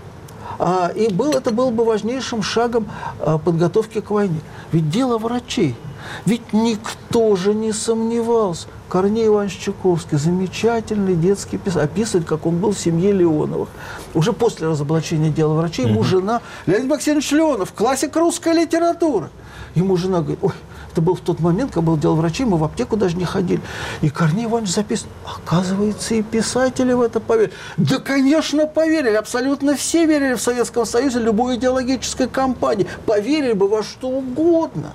И был, это было бы важнейшим шагом подготовки к войне. Ведь дело врачей. Ведь никто же не сомневался. Корней Иванович Чуковский, замечательный детский писатель, описывает, как он был в семье Леоновых. Уже после разоблачения дела врачей ему жена, Леонид Максимович Леонов, классик русской литературы. Ему жена говорит, ой, это был в тот момент, когда был дело врачей, мы в аптеку даже не ходили. И Корней Иванович записывает, оказывается, и писатели в это поверили. Да, конечно, поверили. Абсолютно все верили в Советском Союзе, любой идеологической кампании. Поверили бы во что угодно.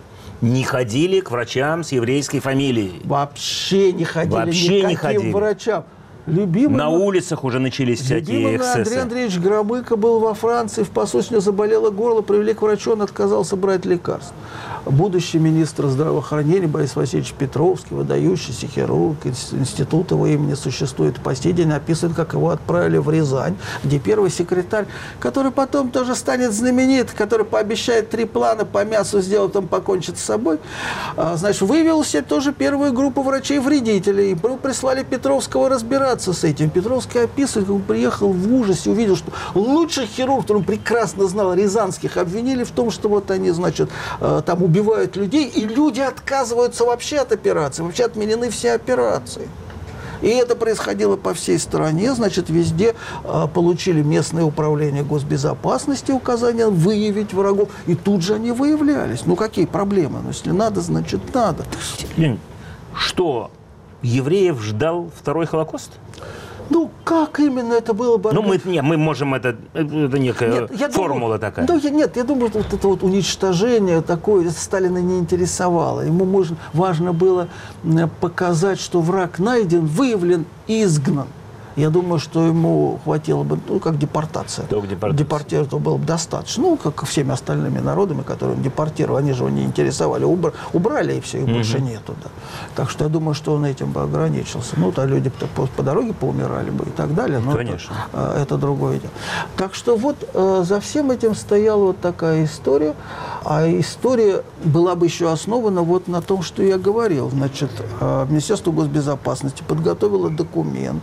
не ходили к врачам с еврейской фамилией. Вообще не ходили Вообще никаким не ходили. врачам. Любимый На улицах уже начались всякие Любимый эксцессы. Андрей Андреевич Громыко был во Франции, в посольстве заболело горло, привели к врачу, он отказался брать лекарства. Будущий министр здравоохранения Борис Васильевич Петровский, выдающийся хирург, институт его имени существует по сей день, описан, как его отправили в Рязань, где первый секретарь, который потом тоже станет знаменит, который пообещает три плана по мясу сделать, он покончит с собой, значит, вывел себе тоже первую группу врачей-вредителей. И прислали Петровского разбираться с этим. Петровский описывает, как он приехал в ужасе, увидел, что лучший хирург, который он прекрасно знал, рязанских, обвинили в том, что вот они, значит, там убивают людей, и люди отказываются вообще от операции, вообще отменены все операции. И это происходило по всей стране, значит, везде а, получили местное управление госбезопасности указания выявить врагов, и тут же они выявлялись. Ну, какие проблемы? Ну, если надо, значит, надо. Лень, что, евреев ждал второй Холокост? Ну, как именно это было бы? Ну, мы, не, мы можем, это, это некая нет, я формула думаю, такая. Ну, я, нет, я думаю, что вот это вот уничтожение такое Сталина не интересовало. Ему можно, важно было показать, что враг найден, выявлен и изгнан. Я думаю, что ему хватило бы, ну, как депортация. Только депортация. Депортировать было бы достаточно. Ну, как всеми остальными народами, которые он депортировал, они же его не интересовали. Убр, убрали, и все, их mm-hmm. больше нету. Да. Так что я думаю, что он этим бы ограничился. Ну, то люди по, по дороге поумирали бы и так далее. Но конечно. Это, это другое дело. Так что вот э, за всем этим стояла вот такая история. А история была бы еще основана вот на том, что я говорил. Значит, э, Министерство госбезопасности подготовило документ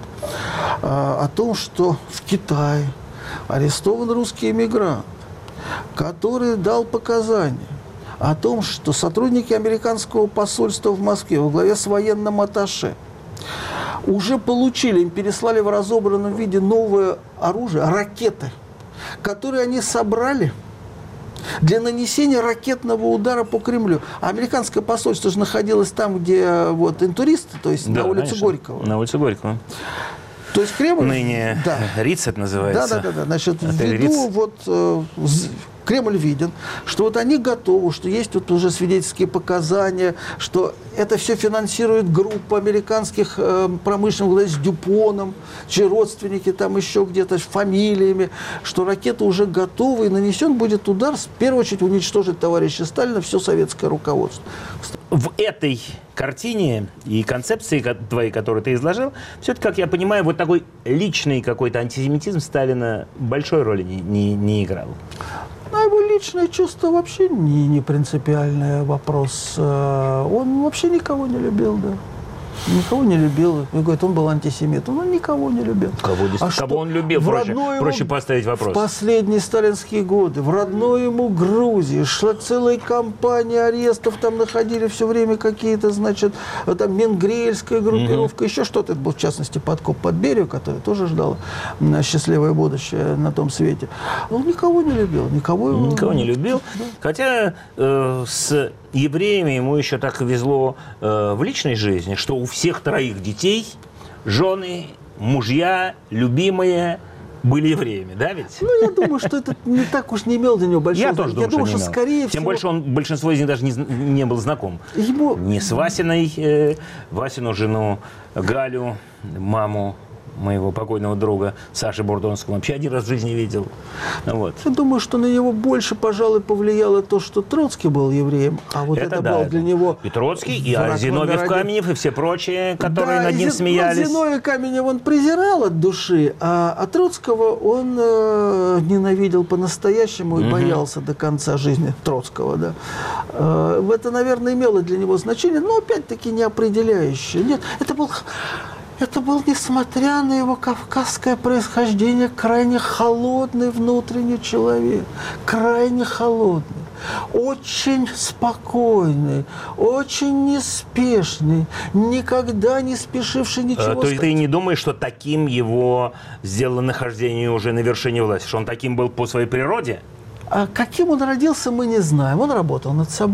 о том, что в Китае арестован русский эмигрант, который дал показания о том, что сотрудники американского посольства в Москве во главе с военным атташе уже получили, им переслали в разобранном виде новое оружие, ракеты, которые они собрали для нанесения ракетного удара по Кремлю. А американское посольство же находилось там, где вот интуристы, то есть да, на улице конечно. Горького. На улице Горького. То есть Кремль... Ныне да. РИЦ это называется. Да, да, да. да. Значит, Отель ввиду Риц. вот... Э, Кремль виден, что вот они готовы, что есть вот уже свидетельские показания, что это все финансирует группа американских э, промышленников с Дюпоном, чьи родственники там еще где-то с фамилиями, что ракета уже готова, и нанесен будет удар, в первую очередь уничтожить товарища Сталина, все советское руководство. В этой картине и концепции твоей, которую ты изложил, все-таки, как я понимаю, вот такой личный какой-то антисемитизм Сталина большой роли не, не, не играл. А его личное чувство вообще не, не принципиальный вопрос. Он вообще никого не любил, да. Никого не любил. И говорит, он был антисемитом. Он никого не любил. Кого, а кого он любил? Проще, проще поставить вопрос. В последние сталинские годы в родной ему Грузии шла целая кампания арестов. Там находили все время какие-то, значит, там менгрельская группировка, угу. еще что-то. Это был, в частности, подкоп под Берию, который тоже ждал счастливое будущее на том свете. Он никого не любил. Никого, никого не любил. Да. Хотя э, с евреями ему еще так везло э, в личной жизни, что у всех троих детей жены, мужья, любимые были евреями, да ведь? Ну, я думаю, что это не так уж не имел для него большого Я тоже думаю, я думаю, что, что что скорее Тем всего... больше он, большинство из них даже не, не был знаком. Ему... Ни с Васиной, э, Васину жену, Галю, маму моего покойного друга Саши Бурдонского вообще один раз в жизни видел. Вот. Я думаю, что на него больше, пожалуй, повлияло то, что Троцкий был евреем, а вот это, это да, был для него... И Троцкий, и Зиновьев Каменев, и все прочие, которые да, над ним Зи... смеялись. Ну, Зиновьев Каменев он презирал от души, а, а Троцкого он э, ненавидел по-настоящему и угу. боялся до конца жизни Троцкого. Да. Э, это, наверное, имело для него значение, но опять-таки не определяющее. Нет, это был... Это был, несмотря на его кавказское происхождение, крайне холодный внутренний человек. Крайне холодный. Очень спокойный, очень неспешный, никогда не спешивший ничего а, сказать. То есть ты не думаешь, что таким его сделало нахождение уже на вершине власти? Что он таким был по своей природе? А каким он родился, мы не знаем. Он работал над собой.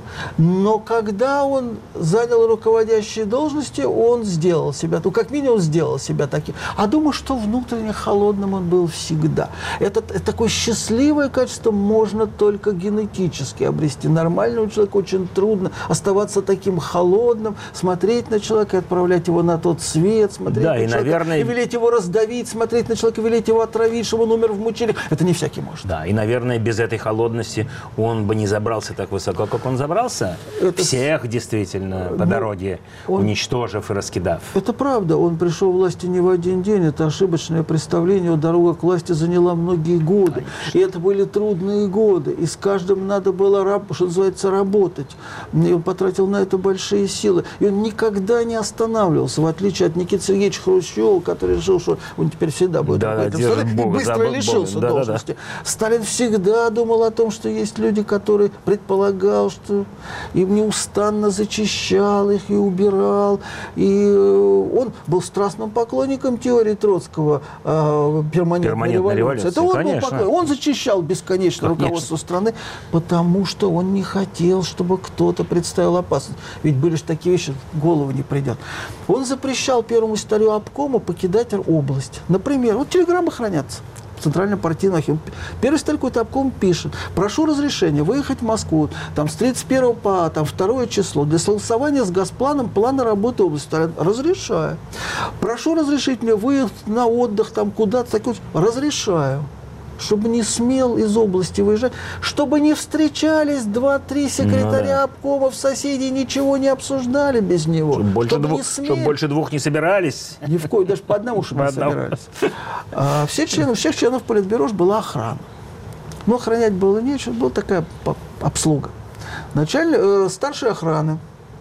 Но когда он занял руководящие должности, он сделал себя, ну, как минимум, сделал себя таким. А думаю, что внутренне холодным он был всегда. Это, это такое счастливое качество можно только генетически обрести. Нормальному человеку очень трудно оставаться таким холодным, смотреть на человека и отправлять его на тот свет, смотреть да, на и, человека наверное... и велеть его раздавить, смотреть на человека, велеть его отравить, чтобы он умер в мучениях. Это не всякий может. Да, и, наверное, без этой холодности он бы не забрался так высоко, как он забрался. Это... Всех, действительно, по ну, дороге, он... уничтожив и раскидав. Это правда. Он пришел к власти не в один день. Это ошибочное представление. Дорога к власти заняла многие годы. Конечно. И это были трудные годы. И с каждым надо было, что называется, работать. И он потратил на это большие силы. И он никогда не останавливался, в отличие от Никиты Сергеевича Хрущева, который решил, что он теперь всегда будет да, да, да, и быстро лишился да, должности. Да, да. Сталин всегда думал о том, что есть люди, которые предполагал, что им неустанно зачищал их и убирал. И он был страстным поклонником теории Троцкого э, перманентной, перманентной революции. революции. Это он Конечно. был поклонник. Он зачищал бесконечно Конечно. руководство страны, потому что он не хотел, чтобы кто-то представил опасность. Ведь были же такие вещи, в голову не придет. Он запрещал первому секретарю обкома покидать область. Например, вот телеграммы хранятся в Центральном партийном архиве. Первый секретарь какой-то обком пишет: прошу разрешения выехать в Москву там, с тридцать первого по там, второе число для согласования с Госпланом плана работы области. Разрешаю. Прошу разрешить мне выехать на отдых там куда-то. Разрешаю. Чтобы не смел из области выезжать, чтобы не встречались два-три секретаря ну, да. обкомов, соседей, ничего не обсуждали без него. Чтобы больше, чтобы двух, чтобы больше двух не собирались. Ни в коем, даже по одному, чтобы не собирались. А, все члены, всех членов Политбюро была охрана. Но охранять было нечего, была такая обслуга. Начальник, э, старшей охраны.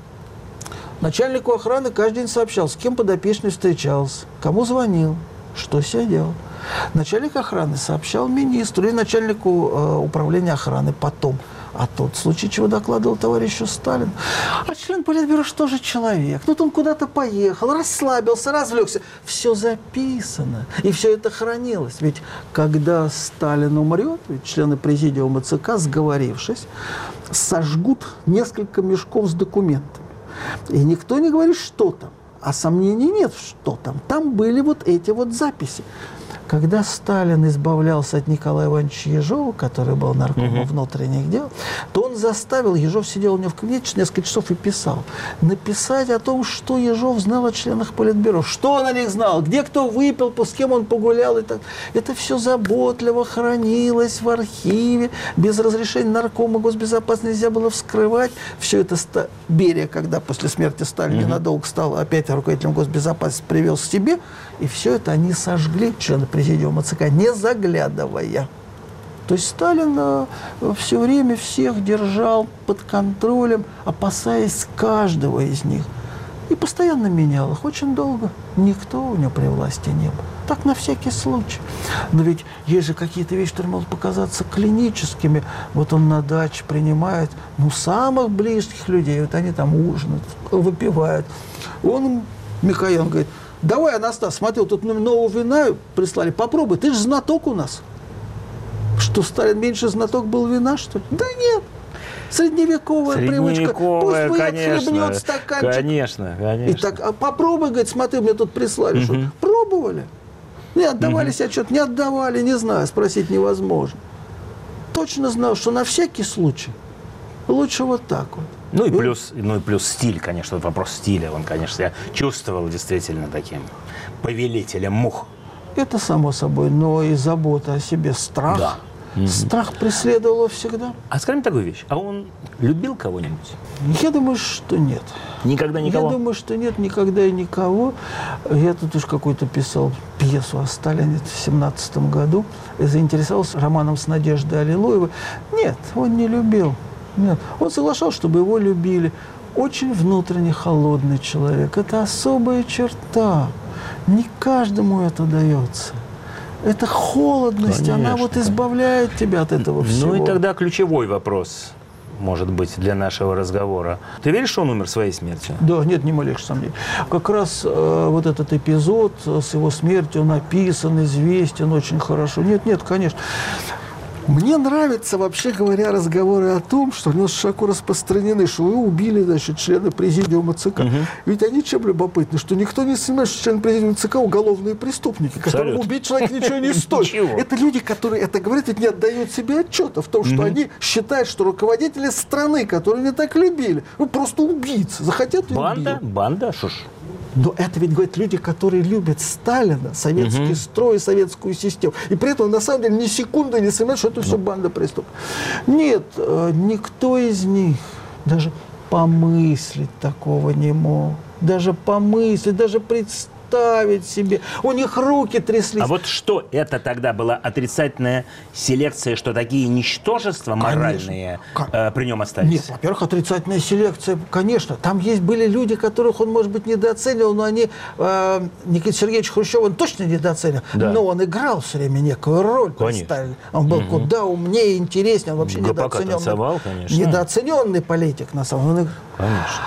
Начальнику охраны каждый день сообщал, с кем подопечный встречался, кому звонил, что себе делал. Начальник охраны сообщал министру и начальнику э, управления охраны потом. А тот в случае чего докладывал товарищу Сталину. А член Политбюро что же человек? Тут он куда-то поехал, расслабился, развлекся. Все записано. И все это хранилось. Ведь когда Сталин умрет, ведь члены президиума ЦК, сговорившись, сожгут несколько мешков с документами. И никто не говорит, что там. А сомнений нет, что там. Там были вот эти вот записи. Когда Сталин избавлялся от Николая Ивановича Ежова, который был наркомом uh-huh. внутренних дел, то он заставил, Ежов сидел у него в кабинете несколько часов и писал, написать о том, что Ежов знал о членах Политбюро, что он о них знал, где кто выпил, с кем он погулял. И так. Это все заботливо хранилось в архиве, без разрешения наркома госбезопасности нельзя было вскрывать. Все это ста... Берия, когда после смерти Сталина uh-huh. надолго стал опять руководителем госбезопасности, привез к себе, и все это они сожгли, члены президиума ЦК, не заглядывая. То есть Сталин э, все время всех держал под контролем, опасаясь каждого из них. И постоянно менял их. Очень долго никто у него при власти не был. Так на всякий случай. Но ведь есть же какие-то вещи, которые могут показаться клиническими. Вот он на даче принимает ну, самых близких людей. Вот они там ужинают, выпивают. Он, Микоян, говорит: давай, Анастас, смотри, тут нового вина прислали, попробуй, ты же знаток у нас. Что, Сталин меньше знаток был вина, что ли? Да нет. Средневековая, Средневековая привычка. Пусть выйдет, конечно, хлебнет стаканчик. Конечно, конечно. И так, а попробуй, говорит, смотри, мне тут прислали. Угу. Что? Пробовали. Не отдавали себе отчет, не отдавали, не знаю, спросить невозможно. Точно знал, что на всякий случай лучше вот так вот. Ну и, плюс, ну и плюс стиль, конечно, вот вопрос стиля. Он, конечно, я чувствовал действительно таким повелителем мух. Это само собой, но и забота о себе, страх. Да. Страх преследовал его всегда. А скажи мне такую вещь. А он любил кого-нибудь? Я думаю, что нет. Никогда никого? Я думаю, что нет, никогда и никого. Я тут уж какой-то писал пьесу о Сталине в семнадцатом году. И заинтересовался романом с Надеждой Аллилуевой. Нет, он не любил. Нет. Он соглашался, чтобы его любили. Очень внутренне холодный человек. Это особая черта. Не каждому это дается. Эта холодность, конечно, она вот избавляет тебя от этого всего. Ну и тогда ключевой вопрос, может быть, для нашего разговора. Ты веришь, что он умер своей смертью? Да, нет, ни малейших сомнений. Как раз э, вот этот эпизод с его смертью написан, известен очень хорошо. Нет, нет, конечно. Мне нравятся, вообще говоря, разговоры о том, что у нас широко распространены, что вы убили, значит, члена президиума ЦК. Угу. Ведь они чем любопытны, что никто не сомневается, что члены президиума ЦК уголовные преступники, которым убить человека ничего не стоит. Это люди, которые это говорят, ведь не отдают себе отчета в том, что они считают, что руководители страны, которые не так любили, ну просто убийцы, захотят и убьют. Банда? Банда? Что ж? Но это ведь, говорят, люди, которые любят Сталина, советский угу. строй, советскую систему. И при этом, на самом деле, ни секунды не сомневаются, что это все банда преступников. Нет, никто из них даже помыслить такого не мог. Даже помыслить, даже представить себе. У них руки тряслись. А вот что это тогда была отрицательная селекция, что такие ничтожества моральные э, при нем остались? Нет, во-первых, отрицательная селекция, конечно. Там есть были люди, которых он, может быть, недооценивал, но они... Э, Никита Сергеевич Хрущев он точно недооценил, да. но он играл все время некую роль. Он был угу. куда умнее, интереснее, он вообще недооцененный, недооцененный политик, на самом деле. Конечно.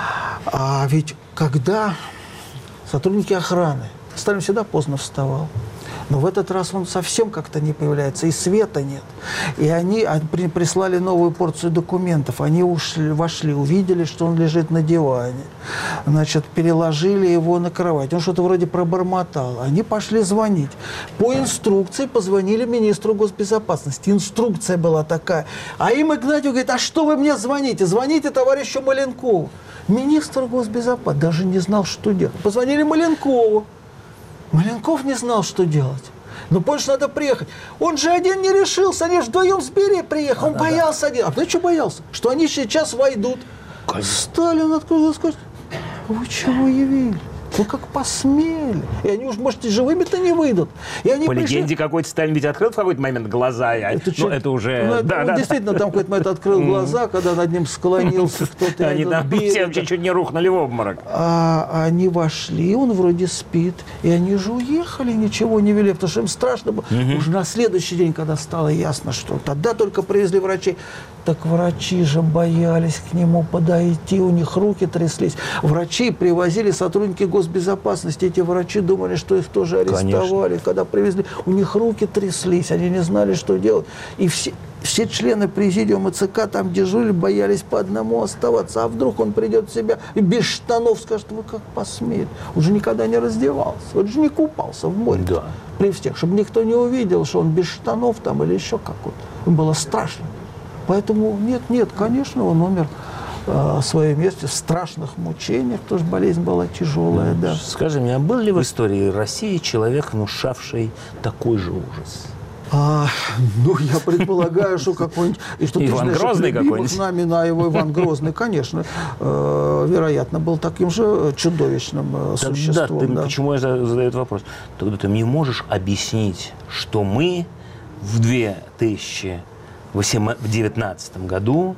А ведь когда... Сотрудники охраны. Сталин всегда поздно вставал. Но в этот раз он совсем как-то не появляется, и света нет. И они, они прислали новую порцию документов. Они ушли, вошли, увидели, что он лежит на диване. Значит, переложили его на кровать. Он что-то вроде пробормотал. Они пошли звонить. По инструкции позвонили министру госбезопасности. Инструкция была такая. А им Игнатьев говорит, а что вы мне звоните? Звоните товарищу Маленкову. Министр госбезопасности даже не знал, что делать. Позвонили Маленкову. Маленков не знал, что делать. Ну, больше надо приехать. Он же один не решился. Они же вдвоем с Берией приехали. Он да, боялся да. один. А знаете, что боялся? Что они сейчас войдут. Конечно. Сталин открыл и скажет, вы чего явились? Вы как посмели. И они уж, может, и живыми-то не выйдут. И они По пришли... легенде, какой-то Сталин ведь открыл в какой-то момент глаза. Это, ну, это уже... Ну, да, он да, действительно да. там в какой-то момент открыл глаза, когда над ним склонился кто-то. Они там все чуть-чуть не рухнули в обморок. А они вошли, он вроде спит. И они же уехали, ничего не вели, потому что им страшно было. Уже на следующий день, когда стало ясно, что тогда только привезли врачей. Так врачи же боялись к нему подойти, у них руки тряслись. Врачи привозили сотрудники госбезопасности. Эти врачи думали, что их тоже арестовали. Конечно. Когда привезли, у них руки тряслись, они не знали, что делать. И все, все члены президиума ЦК там дежурили, боялись по одному оставаться. А вдруг он придет в себя и без штанов скажет, вы как посмели. Он же никогда не раздевался, он же не купался в море. Да. При всех, чтобы никто не увидел, что он без штанов там или еще как-то. Им было страшно. Поэтому нет, нет, конечно, он умер э, в своем месте в страшных мучениях, потому что болезнь была тяжелая, да. Скажи мне, а был ли в истории России человек, внушавший такой же ужас? А, ну, я предполагаю, что какой-нибудь... И что Иван ты знаешь, Грозный какой-нибудь? нами на его Иван Грозный, конечно, э, вероятно, был таким же чудовищным э, Тогда существом. Ты, да. Почему я задаю этот вопрос? Тогда ты мне можешь объяснить, что мы в две тысячи девятнадцатом году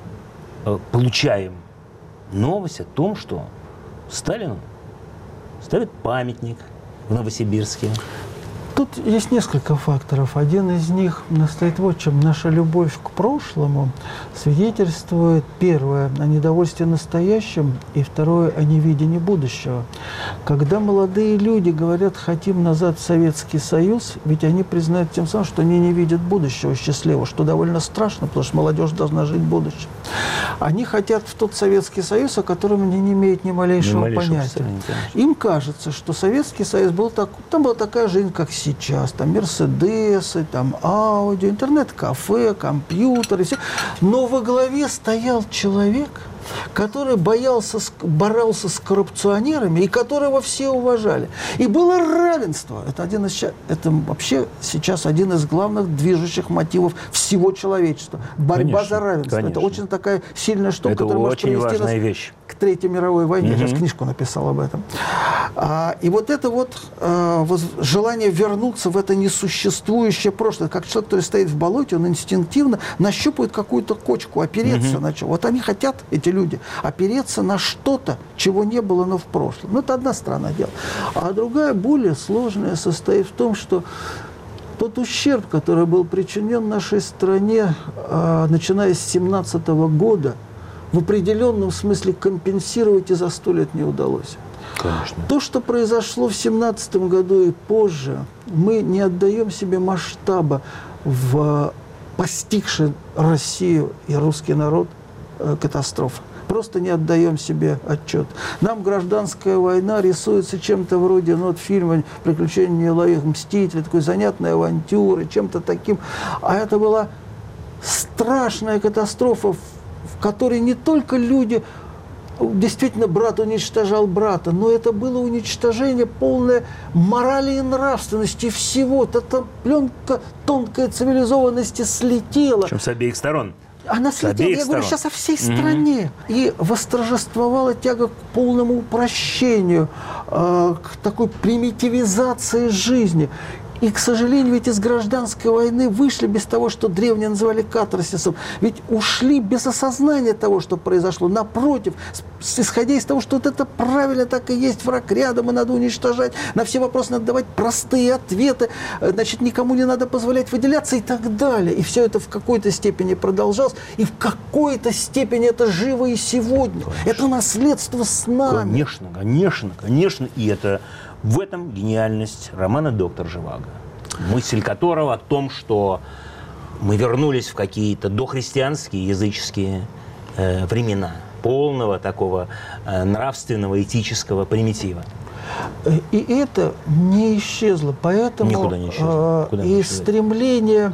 э, получаем новость о том, что Сталину ставят памятник в Новосибирске. Тут есть несколько факторов. Один из них стоит вот чем. Наша любовь к прошлому свидетельствует, первое, о недовольстве настоящим, и второе, о невидении будущего. Когда молодые люди говорят, хотим назад в Советский Союз, ведь они признают тем самым, что они не видят будущего счастливого, что довольно страшно, потому что молодежь должна жить в будущем. Они хотят в тот Советский Союз, о котором они не имеют ни малейшего, ни малейшего понятия. Им кажется, что Советский Союз был так, там была такая жизнь, как сейчас, там Мерседесы, там Ауди, интернет-кафе, компьютеры, все. Но во главе стоял человек, который боялся, боролся с коррупционерами и которого все уважали. И было равенство. Это, один из, это вообще сейчас один из главных движущих мотивов всего человечества. Борьба конечно, за равенство. Конечно. Это очень такая сильная штука, это которая может привести нас вещь. к Третьей мировой войне. Угу. Я сейчас книжку написал об этом. А, и вот это вот а, воз, желание вернуться в это несуществующее прошлое. Как человек, который стоит в болоте, он инстинктивно нащупывает какую-то кочку, опереться угу. на что. Вот они хотят, эти люди, опереться на что-то, чего не было, но в прошлом. Ну, это одна сторона дела. А другая, более сложная, состоит в том, что тот ущерб, который был причинен нашей стране, э, начиная с семнадцатого года, в определенном смысле компенсировать и за сто лет не удалось. Конечно. То, что произошло в семнадцатом году и позже, мы не отдаем себе масштаба в постигшая Россию и русский народ катастрофа. Просто не отдаем себе отчет. Нам гражданская война рисуется чем-то вроде ну, вот фильма «Приключения неуловимых мстителей», такой занятной авантюры, чем-то таким. А это была страшная катастрофа, в которой не только люди... Действительно, брат уничтожал брата, но это было уничтожение полное морали и нравственности всего. Эта пленка тонкой цивилизованности слетела. Причем с обеих сторон. Она слетела, я говорю, сейчас о всей стране. Mm-hmm. И восторжествовала тяга к полному упрощению, э, к такой примитивизации жизни. И, к сожалению, ведь из гражданской войны вышли без того, что древние называли катарсисом. Ведь ушли без осознания того, что произошло. Напротив, исходя из того, что вот это правильно, так и есть, враг рядом, и надо уничтожать. На все вопросы надо давать простые ответы. Значит, никому не надо позволять выделяться и так далее. И все это в какой-то степени продолжалось. И в какой-то степени это живо и сегодня. Конечно. Это наследство с нами. Конечно, конечно, конечно. И это... В этом гениальность романа «Доктор Живаго», мысль которого о том, что мы вернулись в какие-то дохристианские языческие э, времена, полного такого э, нравственного, этического примитива. И это не исчезло, поэтому Никуда не исчезло. Куда и не стремление...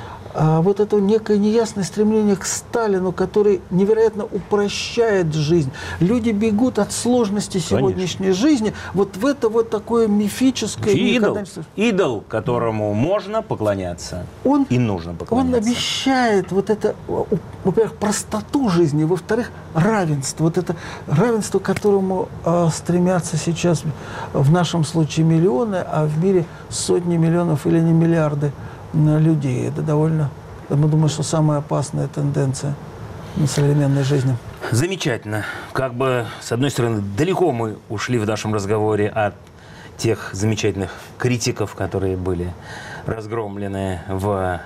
вот это некое неясное стремление к Сталину, который невероятно упрощает жизнь. Люди бегут от сложности сегодняшней Конечно. жизни вот в это вот такое мифическое... Идол, никогда... идол, которому можно поклоняться он, и нужно поклоняться. Он обещает вот это, во-первых, простоту жизни, во-вторых, равенство. Вот это равенство, к которому э, стремятся сейчас в нашем случае миллионы, а в мире сотни миллионов или не миллиарды людей. Это довольно, я думаю, что самая опасная тенденция на современной жизни. Замечательно. Как бы, с одной стороны, далеко мы ушли в нашем разговоре от тех замечательных критиков, которые были разгромлены в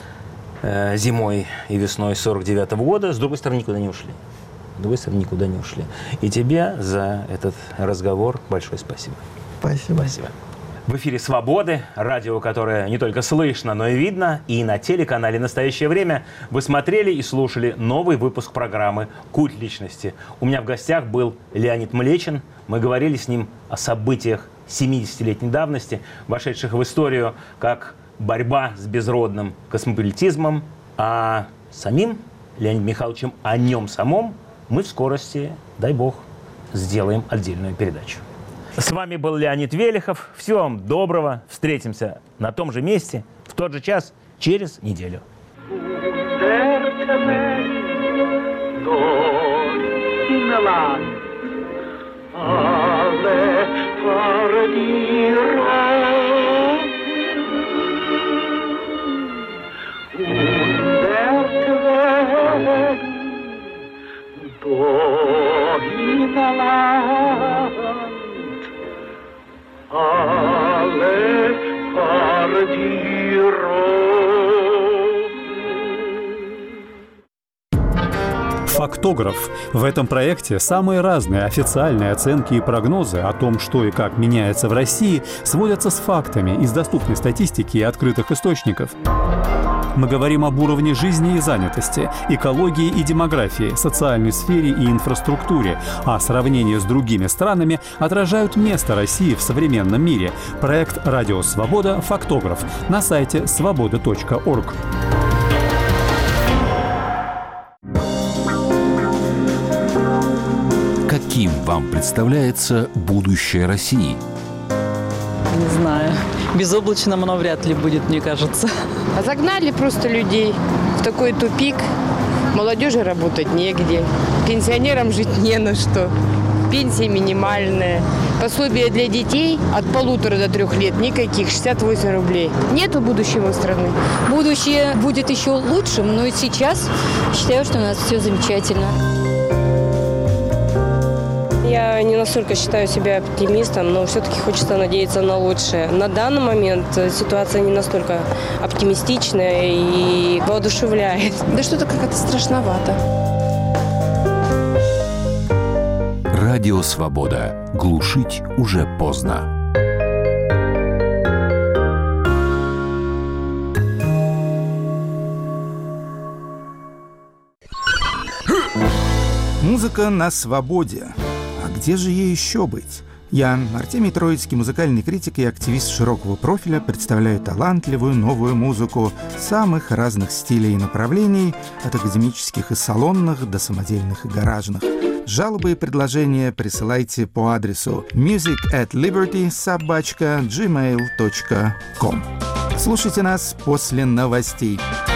э, зимой и весной сорок девятого года. С другой стороны, никуда не ушли. С другой стороны, никуда не ушли. И тебе за этот разговор большое спасибо. Спасибо. Спасибо. В эфире «Свободы», радио, которое не только слышно, но и видно. И на телеканале «Настоящее время» вы смотрели и слушали новый выпуск программы «Культ личности». У меня в гостях был Леонид Млечин. Мы говорили с ним о событиях семидесятилетней давности, вошедших в историю как борьба с безродным космополитизмом. А самим Леонидом Михайловичем, о нем самом, мы в скорости, дай бог, сделаем отдельную передачу. С вами был Леонид Велихов. Всего вам доброго. Встретимся на том же месте, в тот же час, через неделю. Фактограф. В этом проекте самые разные официальные оценки и прогнозы о том, что и как меняется в России, сводятся с фактами из доступной статистики и открытых источников. Мы говорим об уровне жизни и занятости, экологии и демографии, социальной сфере и инфраструктуре, а сравнение с другими странами отражают место России в современном мире. Проект «Радио Свобода. Фактограф» на сайте свобода точка орг. Каким вам представляется будущее России? Не знаю. Безоблачным оно вряд ли будет, мне кажется. А загнали просто людей в такой тупик. Молодежи работать негде. Пенсионерам жить не на что. Пенсия минимальная. Пособие для детей от полутора до трех лет никаких, шестьдесят восемь рублей. Нету будущего страны. Будущее будет еще лучшим, но и сейчас считаю, что у нас все замечательно. Я не настолько считаю себя оптимистом, но все-таки хочется надеяться на лучшее. На данный момент ситуация не настолько оптимистичная и воодушевляет. Да что-то как-то страшновато. Радио «Свобода». Глушить уже поздно. Музыка на свободе. А где же ей еще быть? Я, Артемий Троицкий, музыкальный критик и активист широкого профиля, представляю талантливую новую музыку самых разных стилей и направлений, от академических и салонных до самодельных и гаражных. Жалобы и предложения присылайте по адресу music at liberty собака джимейл точка ком. Слушайте нас после новостей.